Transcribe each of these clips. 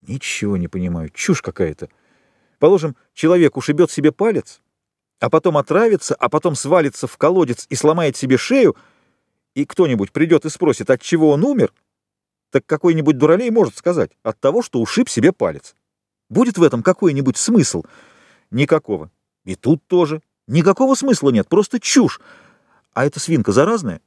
Ничего не понимаю, чушь какая-то. Положим, человек ушибет себе палец, а потом отравится, а потом свалится в колодец и сломает себе шею, и кто-нибудь придет и спросит, от чего он умер, так какой-нибудь дуралей может сказать: от того, что ушиб себе палец. Будет в этом какой-нибудь смысл? Никакого. И тут тоже. Никакого смысла нет, просто чушь. А эта свинка заразная?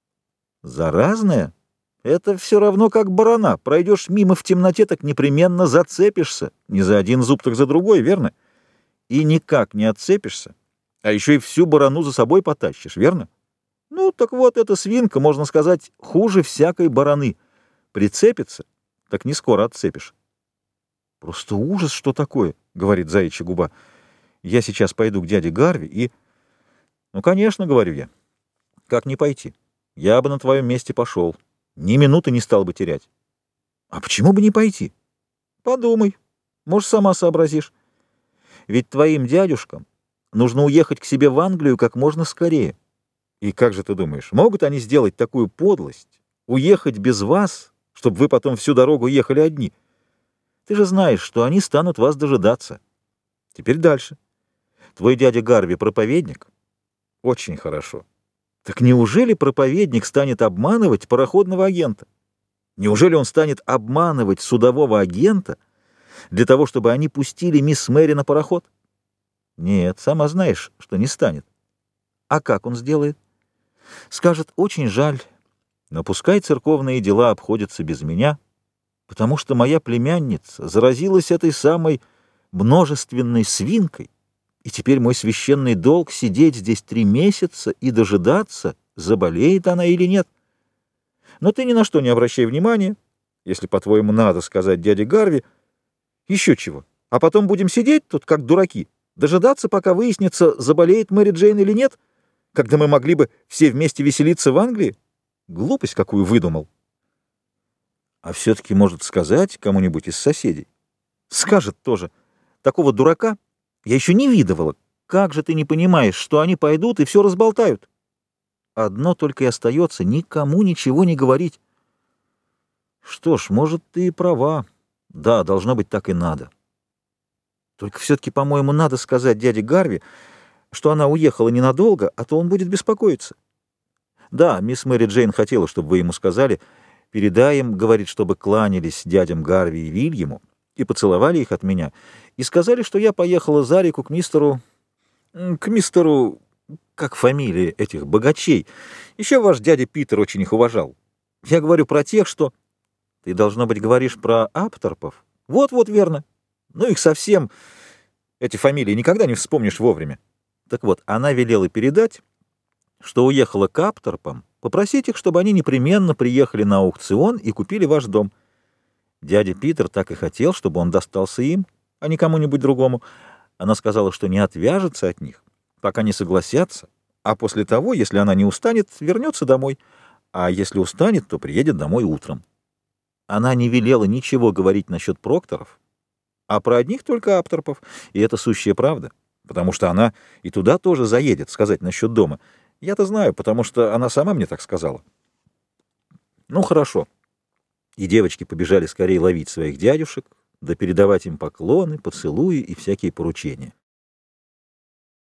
Заразная? Это все равно как барана. Пройдешь мимо в темноте, так непременно зацепишься. Не за один зуб, так за другой, верно? И никак не отцепишься. А еще и всю барану за собой потащишь, верно? Ну, так вот, эта свинка, можно сказать, хуже всякой бараны. Прицепится, так не скоро отцепишь. Просто ужас, что такое, говорит заячья губа. Я сейчас пойду к дяде Гарви и... Ну, конечно, говорю я. Как не пойти? Я бы на твоем месте пошел. Ни минуты не стал бы терять. А почему бы не пойти? Подумай. Может, сама сообразишь. Ведь твоим дядюшкам нужно уехать к себе в Англию как можно скорее. И как же ты думаешь, могут они сделать такую подлость? Уехать без вас, чтобы вы потом всю дорогу ехали одни? Ты же знаешь, что они станут вас дожидаться. Теперь дальше. Твой дядя Гарви проповедник? Очень хорошо. Так неужели проповедник станет обманывать пароходного агента? Неужели он станет обманывать судового агента для того, чтобы они пустили мисс Мэри на пароход? Нет, сама знаешь, что не станет. А как он сделает? Скажет: очень жаль, но пускай церковные дела обходятся без меня, потому что моя племянница заразилась этой самой множественной свинкой, и теперь мой священный долг — сидеть здесь 3 месяца и дожидаться, заболеет она или нет. Но ты ни на что не обращай внимания, если, по-твоему, надо сказать дяде Гарви. Еще чего. А потом будем сидеть тут, как дураки, дожидаться, пока выяснится, заболеет Мэри Джейн или нет, когда мы могли бы все вместе веселиться в Англии? Глупость какую выдумал. А все-таки может сказать кому-нибудь из соседей. Скажет тоже. Такого дурака я еще не видывала. Как же ты не понимаешь, что они пойдут и все разболтают? Одно только и остается — никому ничего не говорить. Что ж, может, ты и права. Да, должно быть, так и надо. Только все-таки, по-моему, надо сказать дяде Гарви, что она уехала ненадолго, а то он будет беспокоиться. Да, мисс Мэри Джейн хотела, чтобы вы ему сказали. Передай им, говорит, чтобы кланялись дядям Гарви и Вильяму и поцеловали их от меня, и сказали, что я поехала за реку к мистеру... как фамилия этих богачей. Еще ваш дядя Питер очень их уважал. Я говорю про тех, что... Ты, должно быть, говоришь про Апторпов. Вот-вот, верно. Ну, их совсем... Эти фамилии никогда не вспомнишь вовремя. Так вот, она велела передать, что уехала к Апторпам, попросить их, чтобы они непременно приехали на аукцион и купили ваш дом. Дядя Питер так и хотел, чтобы он достался им, а не кому-нибудь другому. Она сказала, что не отвяжется от них, пока не согласятся, а после того, если она не устанет, вернется домой, а если устанет, то приедет домой утром. Она не велела ничего говорить насчет Прокторов, а про одних только Апторпов, и это сущая правда, потому что она и туда тоже заедет сказать насчет дома. Я-то знаю, потому что она сама мне так сказала. Ну, хорошо. И девочки побежали скорее ловить своих дядюшек, да передавать им поклоны, поцелуи и всякие поручения.